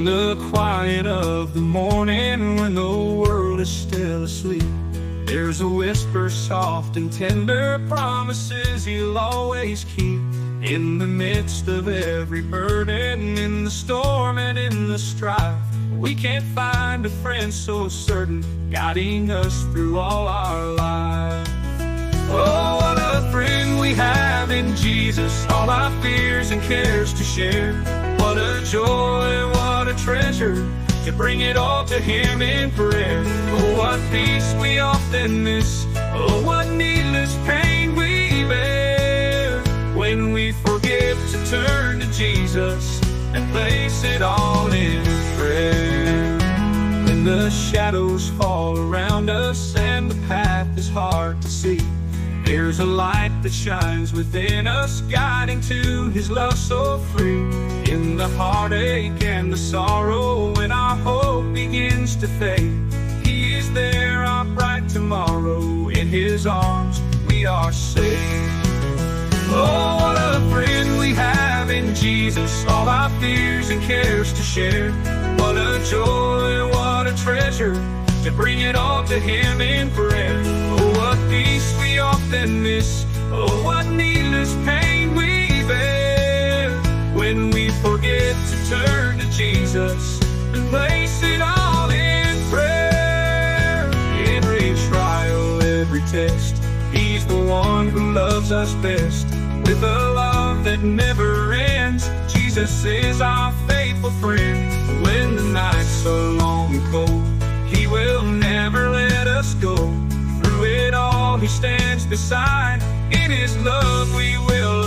In the quiet of the morning, when the world is still asleep, there's a whisper soft and tender, promises He'll always keep. In the midst of every burden, in the storm and in the strife, we can't find a friend so certain, guiding us through all our life. Oh, what a friend we have in Jesus, all our fears and cares to share. What a joy, what a treasure, to bring it all to Him in prayer. Oh, what peace we often miss, oh, what needless pain we bear, when we forget to turn to Jesus and place it all in prayer. When the shadows fall around us and the path is hard to see, there's a light that shines within us, guiding to His love so free. In the heartache and the sorrow, when our hope begins to fade, He is there, our bright tomorrow. In His arms we are safe. Oh, what a friend we have in Jesus, all our fears and cares to share. What a joy, what a treasure, to bring it all to Him in prayer. Oh, what peace we often miss, oh, what needless pain we bear, when we forget to turn to Jesus and place it all in prayer. Every trial, every test, He's the one who loves us best. With a love that never ends, Jesus is our faithful friend. When the nights are long and cold, He will never let us go. Through it all He stands beside, in His love we will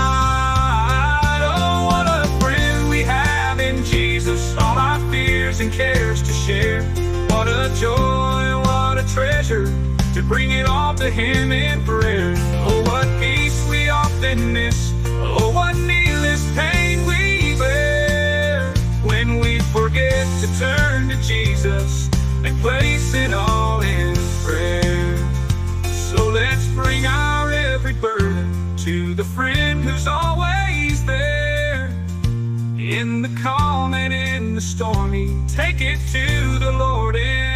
abide. Oh, what a friend we have in Jesus, all our fears and cares to share. What a joy, what a treasure, to bring it all to Him in prayer. Oh, what peace we often miss, oh, what needless pain we bear, when we forget to turn to Jesus and place it all in prayer. So let's bring our every burden to the friend who's always there. In the calm and in the stormy, take it to the Lord in